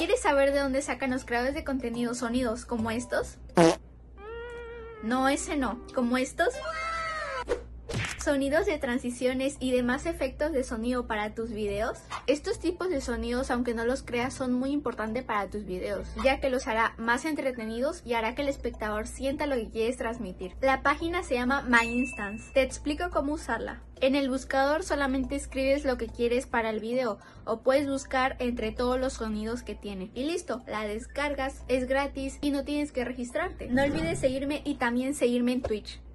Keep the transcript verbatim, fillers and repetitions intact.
¿Quieres saber de dónde sacan los creadores de contenido sonidos como estos? No, ese no. ¿Como estos? Sonidos de transiciones y demás efectos de sonido para tus videos. Estos tipos de sonidos, aunque no los creas, son muy importantes para tus videos, ya que los hará más entretenidos y hará que el espectador sienta lo que quieres transmitir. La página se llama My Instance. Te explico cómo usarla. En el buscador solamente escribes lo que quieres para el video o puedes buscar entre todos los sonidos que tiene. Y listo, la descargas, es gratis y no tienes que registrarte. No olvides seguirme y también seguirme en Twitch.